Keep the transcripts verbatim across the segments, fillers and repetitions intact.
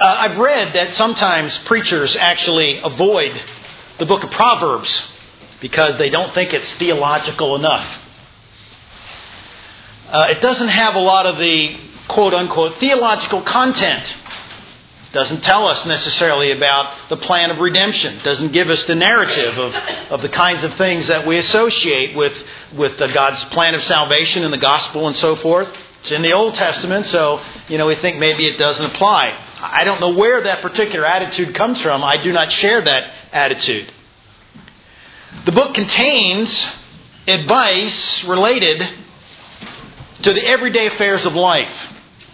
Uh, I've read that sometimes preachers actually avoid the book of Proverbs because they don't think it's theological enough. Uh, it doesn't have a lot of the quote-unquote theological content. Doesn't tell us necessarily about the plan of redemption. Doesn't give us the narrative of, of the kinds of things that we associate with, with the God's plan of salvation and the gospel and so forth. It's in the Old Testament, so you know we think maybe it doesn't apply. I don't know where that particular attitude comes from. I do not share that attitude. The book contains advice related to the everyday affairs of life.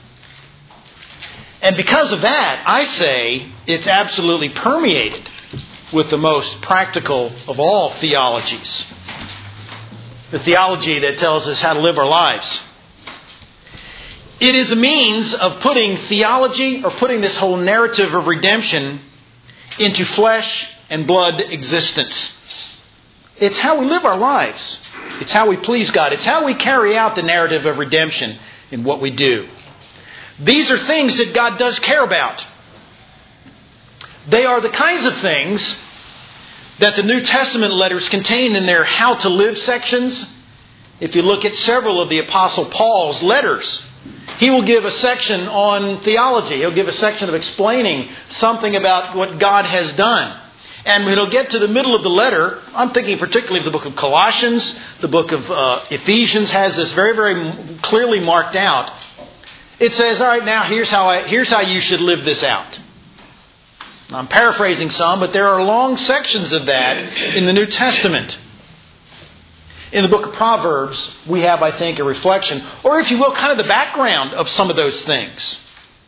And because of that, I say it's absolutely permeated with the most practical of all theologies. The theology that tells us how to live our lives. It is a means of putting theology or putting this whole narrative of redemption into flesh and blood existence. It's how we live our lives. It's how we please God. It's how we carry out the narrative of redemption in what we do. These are things that God does care about. They are the kinds of things that the New Testament letters contain in their how to live sections. If you look at several of the Apostle Paul's letters, he will give a section on theology. He'll give a section of explaining something about what God has done. And when he'll get to the middle of the letter, I'm thinking particularly of the book of Colossians, the book of uh, Ephesians has this very, very clearly marked out. It says, all right, now here's how I, here's how you should live this out. I'm paraphrasing some, but there are long sections of that in the New Testament. In the book of Proverbs, we have, I think, a reflection, or if you will, kind of the background of some of those things.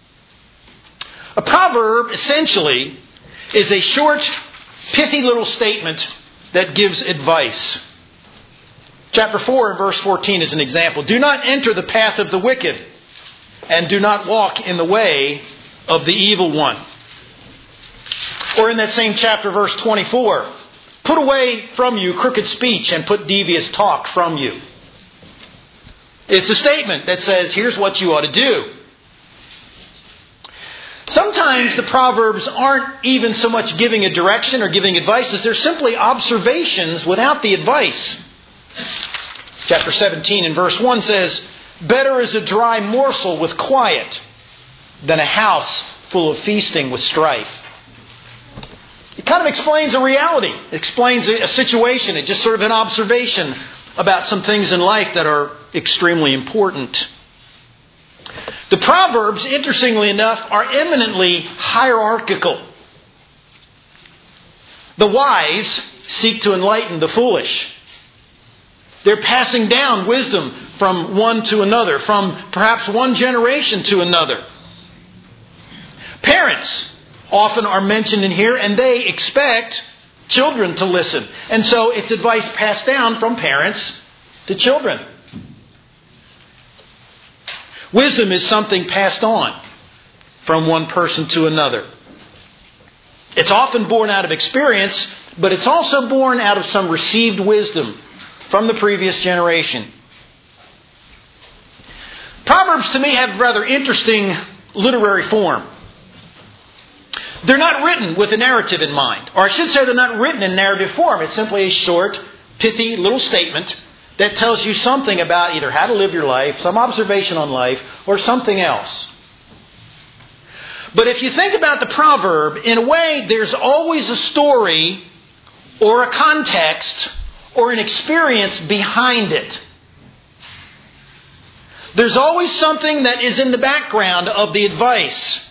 A proverb, essentially, is a short, pithy little statement that gives advice. Chapter four and verse fourteen is an example. Do not enter the path of the wicked, and do not walk in the way of the evil one. Or in that same chapter, verse twenty-four, put away from you crooked speech and put devious talk from you. It's a statement that says, here's what you ought to do. Sometimes the Proverbs aren't even so much giving a direction or giving advice as they're simply observations without the advice. Chapter seventeen and verse one says, better is a dry morsel with quiet than a house full of feasting with strife. It kind of explains a reality. It explains a situation. It's just sort of an observation about some things in life that are extremely important. The Proverbs, interestingly enough, are eminently hierarchical. The wise seek to enlighten the foolish. They're passing down wisdom from one to another, from perhaps one generation to another. Parents often are mentioned in here, and they expect children to listen. And so it's advice passed down from parents to children. Wisdom is something passed on from one person to another. It's often born out of experience, but it's also born out of some received wisdom from the previous generation. Proverbs to me have rather interesting literary form. They're not written with a narrative in mind. Or I should say they're not written in narrative form. It's simply a short, pithy little statement that tells you something about either how to live your life, some observation on life, or something else. But if you think about the proverb, in a way, there's always a story or a context or an experience behind it. There's always something that is in the background of the advice.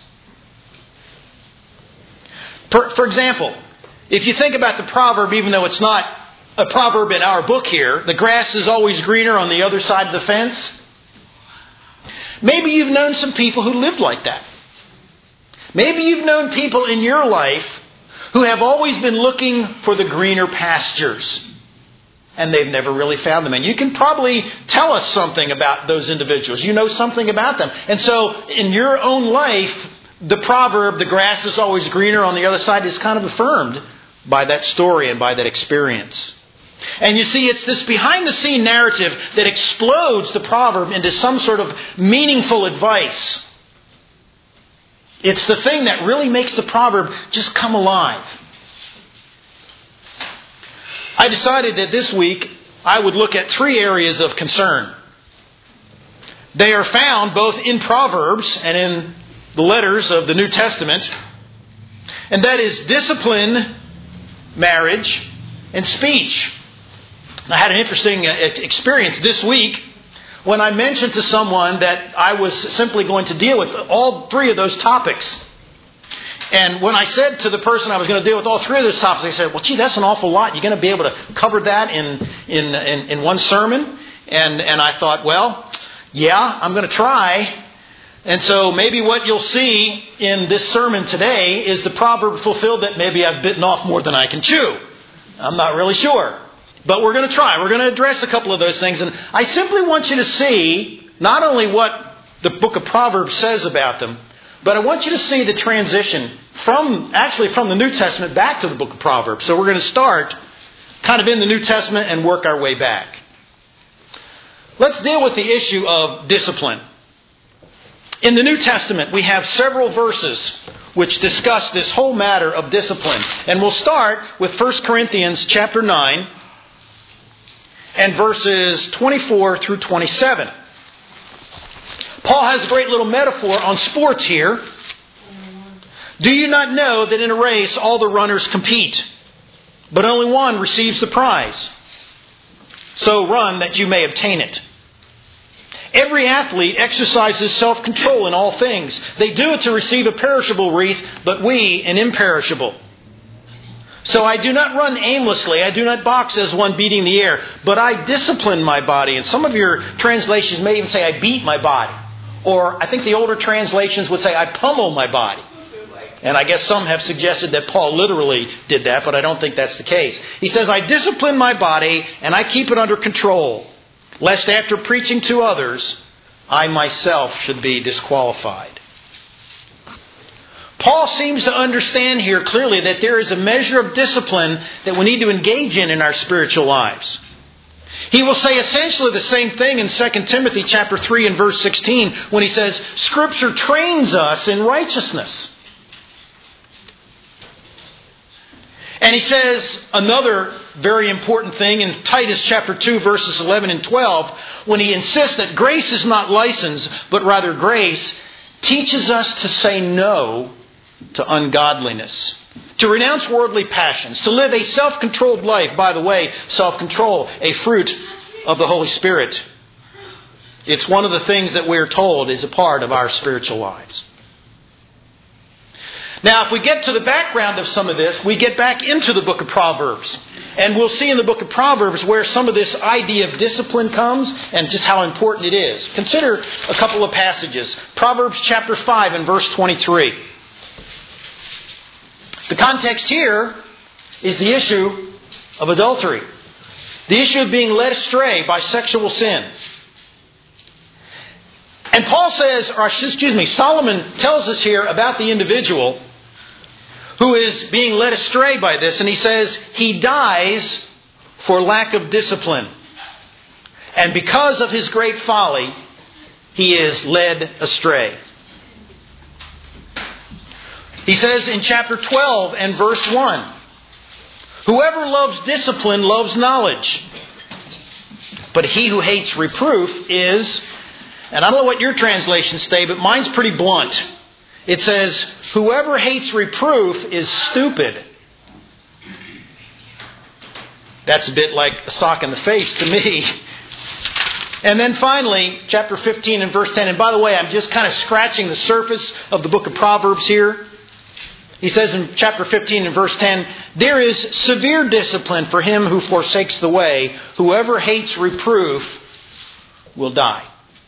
For, for example, if you think about the proverb, even though it's not a proverb in our book here, the grass is always greener on the other side of the fence. Maybe you've known some people who lived like that. Maybe you've known people in your life who have always been looking for the greener pastures. And they've never really found them. And you can probably tell us something about those individuals. You know something about them. And so in your own life, the proverb, the grass is always greener on the other side, is kind of affirmed by that story and by that experience. And you see, it's this behind-the-scene narrative that explodes the proverb into some sort of meaningful advice. It's the thing that really makes the proverb just come alive. I decided that this week I would look at three areas of concern. They are found both in Proverbs and in the letters of the New Testament. And that is discipline, marriage, and speech. I had an interesting experience this week when I mentioned to someone that I was simply going to deal with all three of those topics. And when I said to the person I was going to deal with all three of those topics, they said, well, gee, that's an awful lot. You're going to be able to cover that in in, in, in one sermon? And, and I thought, well, yeah, I'm going to try. And so maybe what you'll see in this sermon today is the proverb fulfilled that maybe I've bitten off more than I can chew. I'm not really sure. But we're going to try. We're going to address a couple of those things. And I simply want you to see not only what the book of Proverbs says about them, but I want you to see the transition from, actually from the New Testament back to the book of Proverbs. So we're going to start kind of in the New Testament and work our way back. Let's deal with the issue of discipline. In the New Testament, we have several verses which discuss this whole matter of discipline. And we'll start with First Corinthians chapter nine and verses twenty-four through twenty-seven. Paul has a great little metaphor on sports here. Do you not know that in a race all the runners compete, but only one receives the prize? So run that you may obtain it. Every athlete exercises self-control in all things. They do it to receive a perishable wreath, but we an imperishable. So I do not run aimlessly. I do not box as one beating the air, but I discipline my body. And some of your translations may even say I beat my body. Or I think the older translations would say I pummel my body. And I guess some have suggested that Paul literally did that, but I don't think that's the case. He says, I discipline my body and I keep it under control, lest after preaching to others, I myself should be disqualified. Paul seems to understand here clearly that there is a measure of discipline that we need to engage in in our spiritual lives. He will say essentially the same thing in Second Timothy chapter three and verse sixteen when he says, Scripture trains us in righteousness. And he says another very important thing in Titus chapter two verses eleven and twelve when he insists that grace is not license, but rather grace teaches us to say no to ungodliness, to renounce worldly passions, to live a self-controlled life. By the way, self-control, a fruit of the Holy Spirit. It's one of the things that we're told is a part of our spiritual lives. Now, if we get to the background of some of this, we get back into the book of Proverbs. And we'll see in the book of Proverbs where some of this idea of discipline comes and just how important it is. Consider a couple of passages. Proverbs chapter five and verse twenty-three. The context here is the issue of adultery. The issue of being led astray by sexual sin. And Paul says, or excuse me, Solomon tells us here about the individual who is being led astray by this. And he says, he dies for lack of discipline. And because of his great folly, he is led astray. He says in chapter twelve and verse one, whoever loves discipline loves knowledge. But he who hates reproof is, and I don't know what your translations say, but mine's pretty blunt. It says, whoever hates reproof is stupid. That's a bit like a sock in the face to me. And then finally, chapter fifteen and verse ten. And by the way, I'm just kind of scratching the surface of the book of Proverbs here. He says in chapter fifteen and verse ten, there is severe discipline for him who forsakes the way. Whoever hates reproof will die.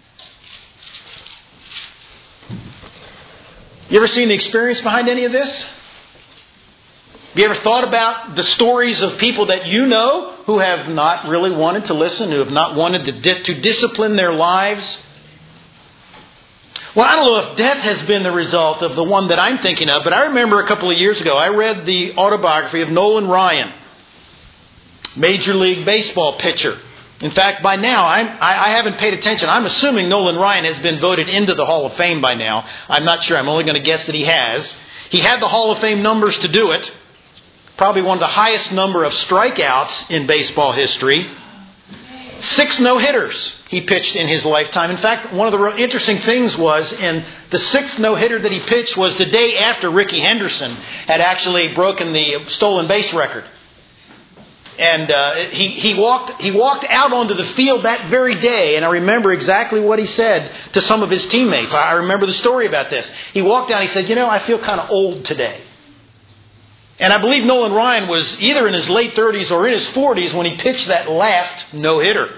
You ever seen the experience behind any of this? Have you ever thought about the stories of people that you know who have not really wanted to listen, who have not wanted to, di- to discipline their lives? Well, I don't know if death has been the result of the one that I'm thinking of, but I remember a couple of years ago, I read the autobiography of Nolan Ryan, Major League Baseball pitcher. In fact, by now, I'm, I, I haven't paid attention. I'm assuming Nolan Ryan has been voted into the Hall of Fame by now. I'm not sure. I'm only going to guess that he has. He had the Hall of Fame numbers to do it. Probably one of the highest number of strikeouts in baseball history. Six no-hitters he pitched in his lifetime. In fact, one of the real interesting things was in the sixth no-hitter that he pitched was the day after Rickey Henderson had actually broken the stolen base record. And uh, he, he walked he walked out onto the field that very day, and I remember exactly what he said to some of his teammates. I remember the story about this. He walked out and he said, you know, I feel kind of old today. And I believe Nolan Ryan was either in his late thirties or in his forties when he pitched that last no-hitter.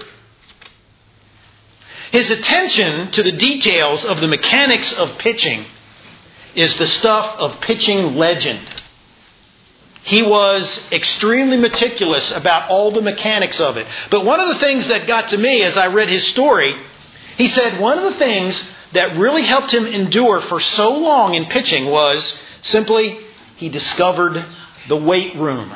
His attention to the details of the mechanics of pitching is the stuff of pitching legend. He was extremely meticulous about all the mechanics of it. But one of the things that got to me as I read his story, he said one of the things that really helped him endure for so long in pitching was simply he discovered the weight room.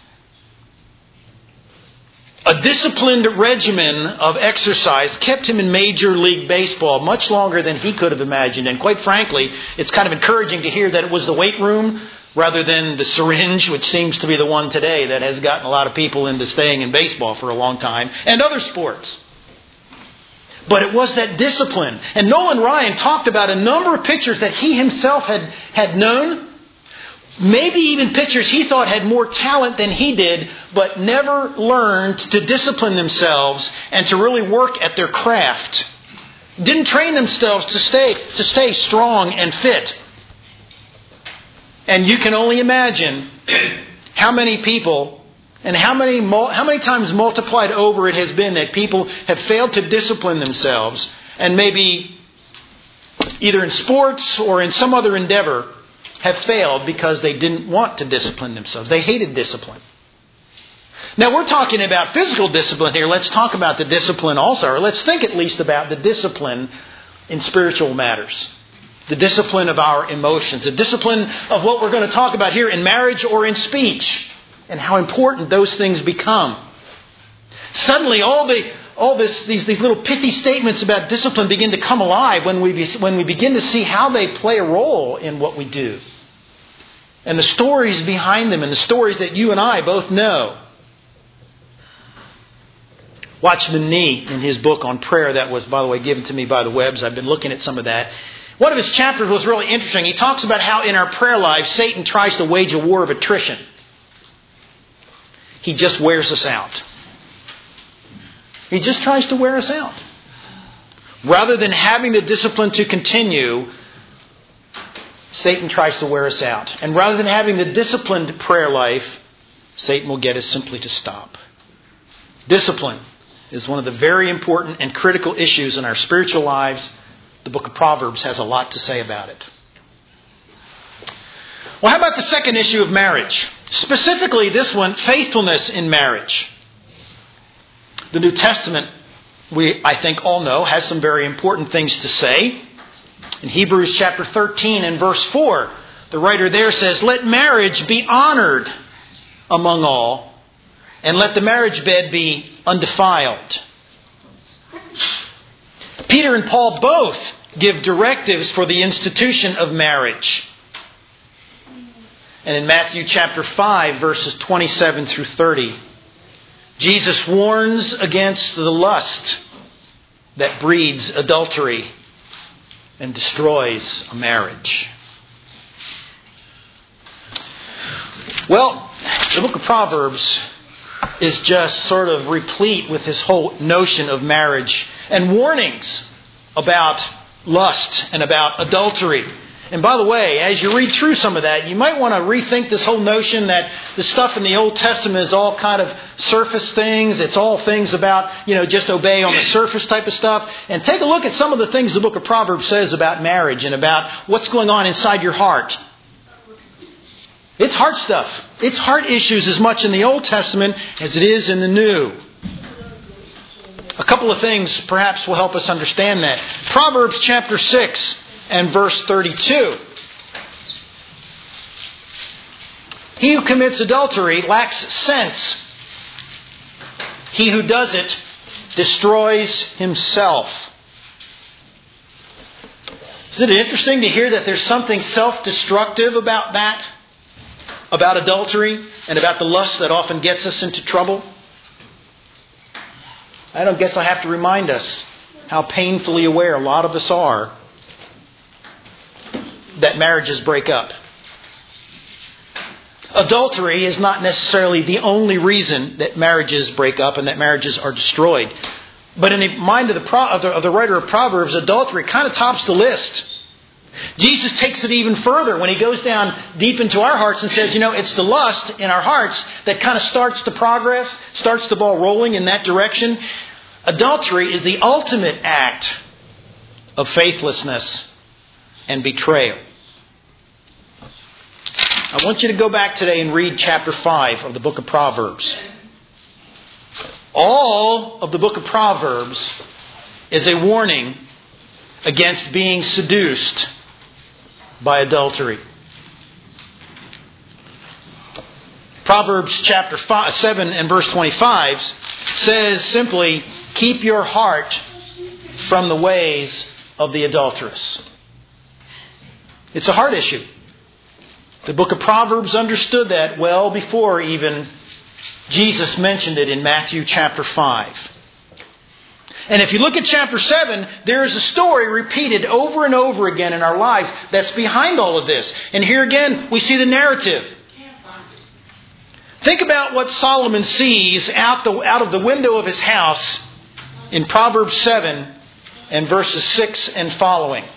A disciplined regimen of exercise kept him in Major League Baseball much longer than he could have imagined. And quite frankly, it's kind of encouraging to hear that it was the weight room rather than the syringe, which seems to be the one today that has gotten a lot of people into staying in baseball for a long time, and other sports. But it was that discipline. And Nolan Ryan talked about a number of pitchers that he himself had, had known, maybe even pitchers he thought had more talent than he did, but never learned to discipline themselves and to really work at their craft. Didn't train themselves to stay, to stay strong and fit. And you can only imagine how many people and how many how many times multiplied over it has been that people have failed to discipline themselves, and maybe either in sports or in some other endeavor have failed because they didn't want to discipline themselves. They hated discipline. Now we're talking about physical discipline here. Let's talk about the discipline also, or let's think at least about the discipline in spiritual matters. The discipline of our emotions. The discipline of what we're going to talk about here in marriage or in speech. And how important those things become. Suddenly all the all this these, these little pithy statements about discipline begin to come alive when we be, when we begin to see how they play a role in what we do. And the stories behind them and the stories that you and I both know. Watchman Nee, in his book on prayer that was, by the way, given to me by the Webbs. I've been looking at some of that. One of his chapters was really interesting. He talks about how in our prayer lives, Satan tries to wage a war of attrition. He just wears us out. He just tries to wear us out. Rather than having the discipline to continue, Satan tries to wear us out. And rather than having the disciplined prayer life, Satan will get us simply to stop. Discipline is one of the very important and critical issues in our spiritual lives. The book of Proverbs has a lot to say about it. Well, how about the second issue of marriage? Specifically, this one, faithfulness in marriage. The New Testament, we, I think, all know, has some very important things to say. In Hebrews chapter thirteen and verse four, the writer there says, "Let marriage be honored among all, and let the marriage bed be undefiled." Peter and Paul both give directives for the institution of marriage. And in Matthew chapter five, verses twenty-seven through thirty, Jesus warns against the lust that breeds adultery and destroys a marriage. Well, the book of Proverbs is just sort of replete with this whole notion of marriage and warnings about lust and about adultery. And by the way, as you read through some of that, you might want to rethink this whole notion that the stuff in the Old Testament is all kind of surface things. It's all things about, you know, just obey on the surface type of stuff. And take a look at some of the things the book of Proverbs says about marriage and about what's going on inside your heart. It's heart stuff. It's heart issues as much in the Old Testament as it is in the New. A couple of things perhaps will help us understand that. Proverbs chapter six and verse thirty-two. He who commits adultery lacks sense. He who does it destroys himself. Isn't it interesting to hear that there's something self-destructive about that? About adultery and about the lust that often gets us into trouble? I don't guess I have to remind us how painfully aware a lot of us are that marriages break up. Adultery is not necessarily the only reason that marriages break up and that marriages are destroyed. But in the mind of the, pro- of the, of the writer of Proverbs, adultery kind of tops the list. Jesus takes it even further when he goes down deep into our hearts and says, you know, it's the lust in our hearts that kind of starts the progress, starts the ball rolling in that direction. Adultery is the ultimate act of faithlessness and betrayal. I want you to go back today and read chapter five of the book of Proverbs. All of the book of Proverbs is a warning against being seduced by adultery. Proverbs chapter five, seven and verse twenty-five says simply, keep your heart from the ways of the adulteress. It's a heart issue. The book of Proverbs understood that well before even Jesus mentioned it in Matthew chapter five. And if you look at chapter seven, there is a story repeated over and over again in our lives that's behind all of this. And here again, we see the narrative. Think about what Solomon sees out, the, out of the window of his house in Proverbs seven and verses six and following.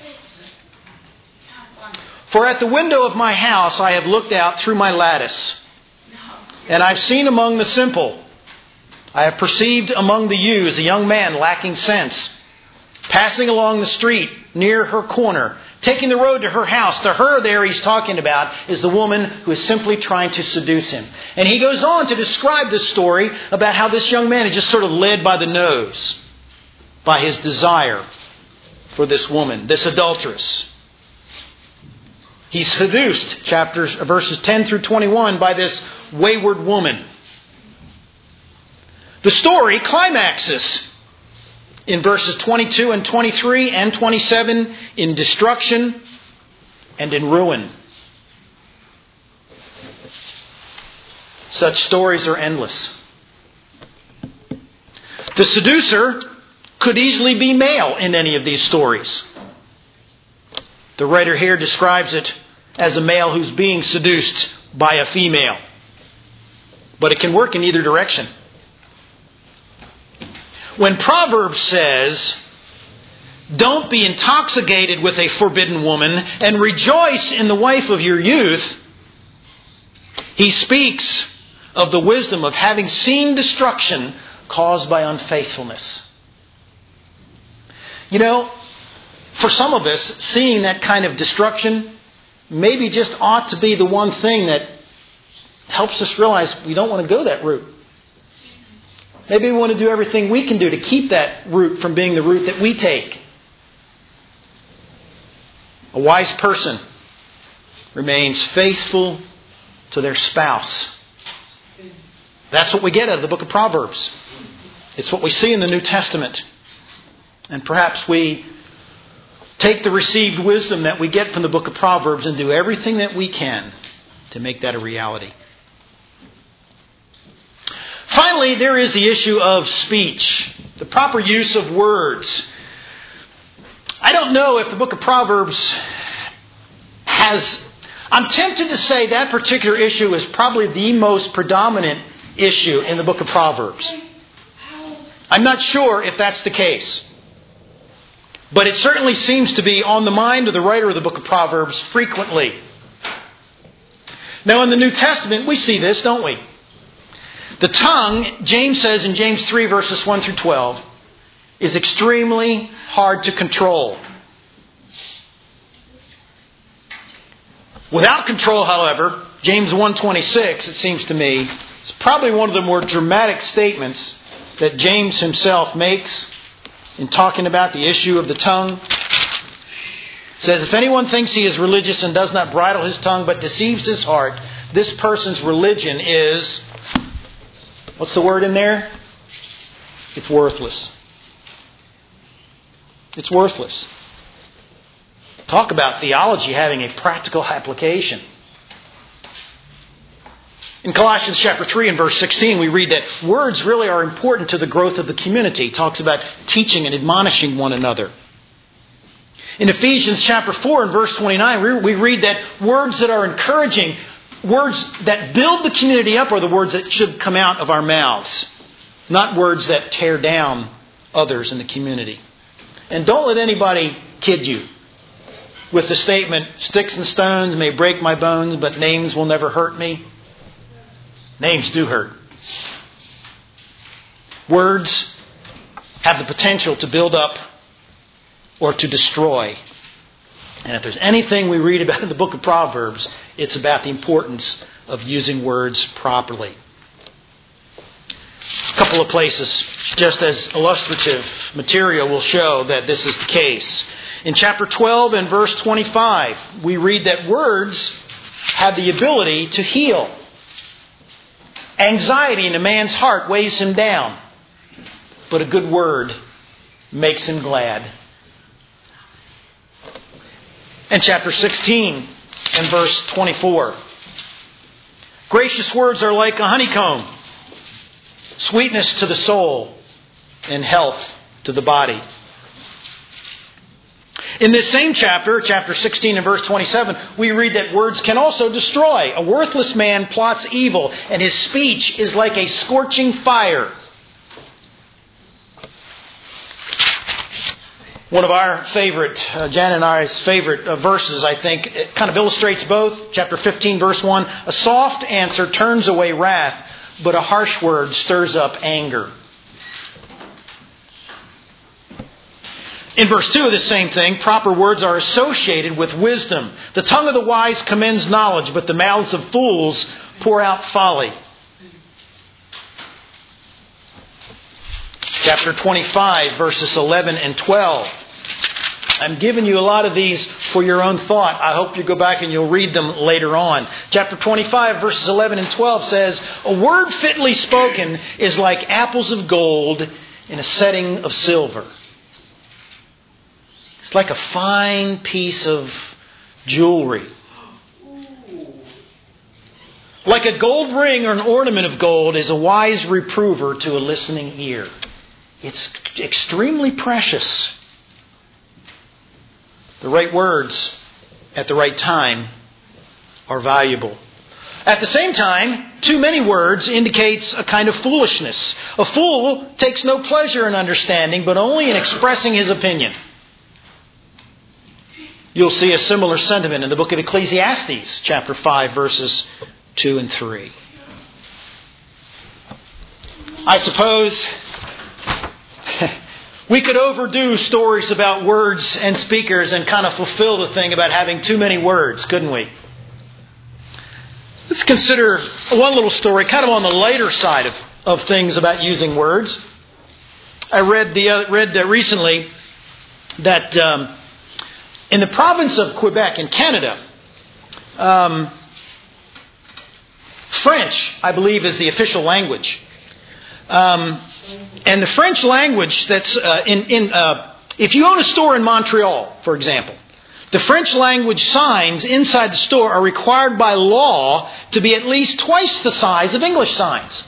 For at the window of my house I have looked out through my lattice, and I've seen among the simple, I have perceived among the youths a young man lacking sense, passing along the street near her corner, taking the road to her house. To her there he's talking about is the woman who is simply trying to seduce him. And he goes on to describe this story about how this young man is just sort of led by the nose by his desire for this woman, this adulteress. He's seduced, chapters, verses ten through twenty-one, by this wayward woman. The story climaxes in verses twenty-two and twenty-three and twenty-seven in destruction and in ruin. Such stories are endless. The seducer could easily be male in any of these stories. The writer here describes it as a male who's being seduced by a female. But it can work in either direction. When Proverbs says, don't be intoxicated with a forbidden woman and rejoice in the wife of your youth, he speaks of the wisdom of having seen destruction caused by unfaithfulness. You know, for some of us, seeing that kind of destruction maybe just ought to be the one thing that helps us realize we don't want to go that route. Maybe we want to do everything we can do to keep that route from being the route that we take. A wise person remains faithful to their spouse. That's what we get out of the book of Proverbs. It's what we see in the New Testament. And perhaps we take the received wisdom that we get from the book of Proverbs and do everything that we can to make that a reality. Finally, there is the issue of speech, the proper use of words. I don't know if the book of Proverbs has... I'm tempted to say that particular issue is probably the most predominant issue in the book of Proverbs. I'm not sure if that's the case. But it certainly seems to be on the mind of the writer of the book of Proverbs frequently. Now in the New Testament, we see this, don't we? The tongue, James says in James three verses one through twelve, is extremely hard to control. Without control, however, James one twenty-six, it seems to me, is probably one of the more dramatic statements that James himself makes in talking about the issue of the tongue. It says, if anyone thinks he is religious and does not bridle his tongue but deceives his heart, this person's religion is, what's the word in there? it's worthless. It's worthless. Talk about theology having a practical application. In Colossians chapter three and verse sixteen, we read that words really are important to the growth of the community. It talks about teaching and admonishing one another. In Ephesians chapter four and verse twenty-nine, we read that words that are encouraging, words that build the community up are the words that should come out of our mouths, not words that tear down others in the community. And don't let anybody kid you with the statement, sticks and stones may break my bones, but names will never hurt me. Names do hurt. Words have the potential to build up or to destroy. And if there's anything we read about in the book of Proverbs, it's about the importance of using words properly. A couple of places, just as illustrative material, will show that this is the case. In chapter twelve and verse twenty-five, we read that words have the ability to heal. Anxiety in a man's heart weighs him down, but a good word makes him glad. And chapter sixteen and verse twenty-four. Gracious words are like a honeycomb, sweetness to the soul and health to the body. In this same chapter, chapter sixteen and verse twenty-seven, we read that words can also destroy. A worthless man plots evil, and his speech is like a scorching fire. One of our favorite, uh, Jan and I's favorite uh, verses, I think, it kind of illustrates both. Chapter fifteen, verse one, a soft answer turns away wrath, but a harsh word stirs up anger. In verse two of this same thing, proper words are associated with wisdom. The tongue of the wise commends knowledge, but the mouths of fools pour out folly. Chapter twenty-five, verses eleven and twelve. I'm giving you a lot of these for your own thought. I hope you go back and you'll read them later on. Chapter twenty-five, verses eleven and twelve says, a word fitly spoken is like apples of gold in a setting of silver. It's like a fine piece of jewelry. Like a gold ring or an ornament of gold is a wise reprover to a listening ear. It's extremely precious. The right words at the right time are valuable. At the same time, too many words indicates a kind of foolishness. A fool takes no pleasure in understanding, but only in expressing his opinion. You'll see a similar sentiment in the book of Ecclesiastes, chapter five, verses two and three. I suppose we could overdo stories about words and speakers and kind of fulfill the thing about having too many words, couldn't we? Let's consider one little story, kind of on the lighter side of, of things about using words. I read the uh, read uh, recently that um, in the province of Quebec in Canada, um, French, I believe, is the official language. Um, and the French language that's uh, in, in uh, if you own a store in Montreal, for example, the French language signs inside the store are required by law to be at least twice the size of English signs.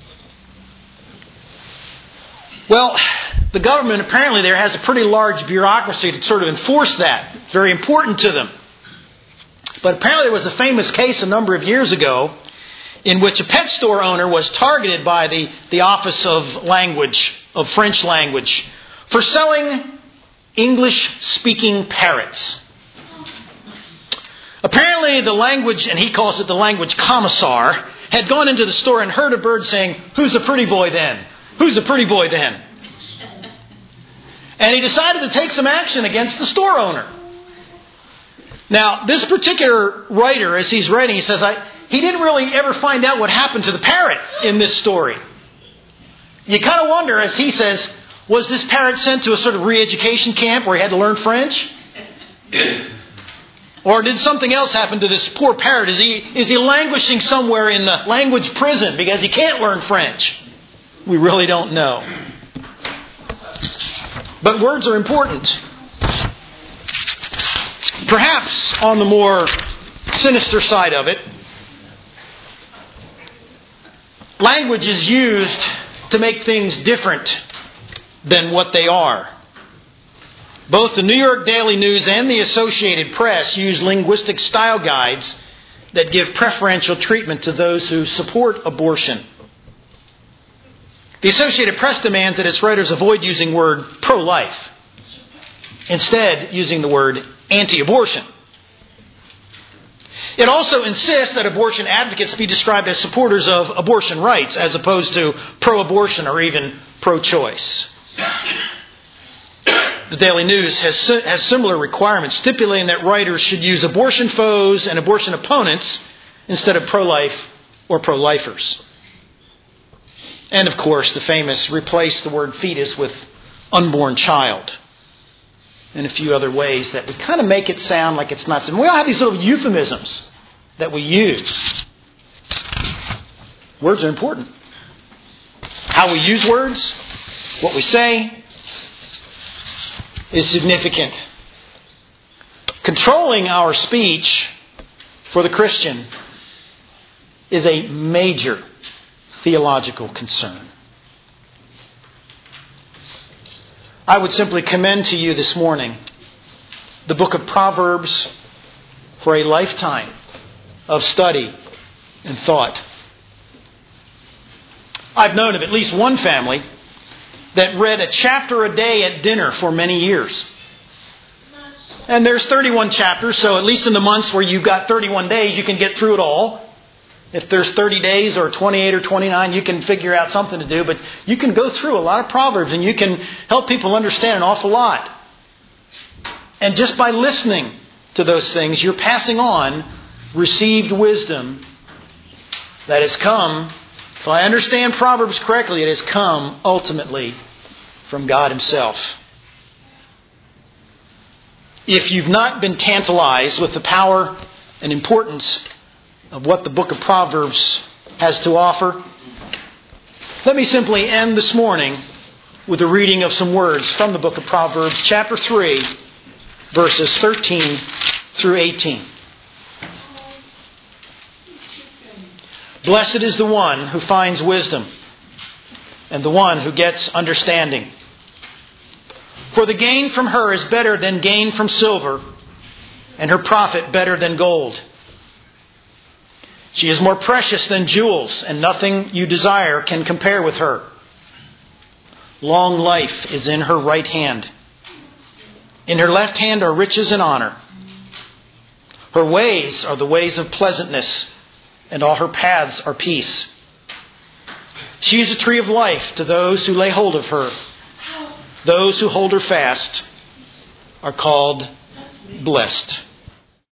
Well, the government apparently there has a pretty large bureaucracy to sort of enforce that. It's very important to them. But apparently there was a famous case a number of years ago in which a pet store owner was targeted by the, the Office of Language, of French language, for selling English-speaking parrots. Apparently the language, and he calls it the language commissar, had gone into the store and heard a bird saying, "Who's a pretty boy then? Who's a pretty boy then?" And he decided to take some action against the store owner. Now, this particular writer, as he's writing, he says, I, he didn't really ever find out what happened to the parrot in this story. You kind of wonder, as he says, was this parrot sent to a sort of re-education camp where he had to learn French? Or did something else happen to this poor parrot? Is he, is he languishing somewhere in the language prison because he can't learn French? We really don't know. But words are important. Perhaps on the more sinister side of it, language is used to make things different than what they are. Both the New York Daily News and the Associated Press use linguistic style guides that give preferential treatment to those who support abortion. The Associated Press demands that its writers avoid using the word pro-life, instead using the word anti-abortion. It also insists that abortion advocates be described as supporters of abortion rights as opposed to pro-abortion or even pro-choice. The Daily News has, has similar requirements stipulating that writers should use abortion foes and abortion opponents instead of pro-life or pro-lifers. And of course, the famous replace the word fetus with unborn child. And a few other ways that we kind of make it sound like it's not. We all have these little euphemisms that we use. Words are important. How we use words, what we say, is significant. Controlling our speech for the Christian is a major theological concern. I would simply commend to you this morning the book of Proverbs for a lifetime of study and thought. I've known of at least one family that read a chapter a day at dinner for many years. And there's thirty-one chapters, so at least in the months where you've got thirty-one days, you can get through it all. If there's thirty days or twenty-eight or twenty-nine, you can figure out something to do. But you can go through a lot of Proverbs and you can help people understand an awful lot. And just by listening to those things, you're passing on received wisdom that has come, if I understand Proverbs correctly, it has come ultimately from God Himself. If you've not been tantalized with the power and importance of what the book of Proverbs has to offer, let me simply end this morning with a reading of some words from the book of Proverbs, chapter three, verses thirteen through eighteen. Blessed is the one who finds wisdom, and the one who gets understanding. For the gain from her is better than gain from silver, and her profit better than gold. She is more precious than jewels, and nothing you desire can compare with her. Long life is in her right hand. In her left hand are riches and honor. Her ways are the ways of pleasantness, and all her paths are peace. She is a tree of life to those who lay hold of her. Those who hold her fast are called blessed.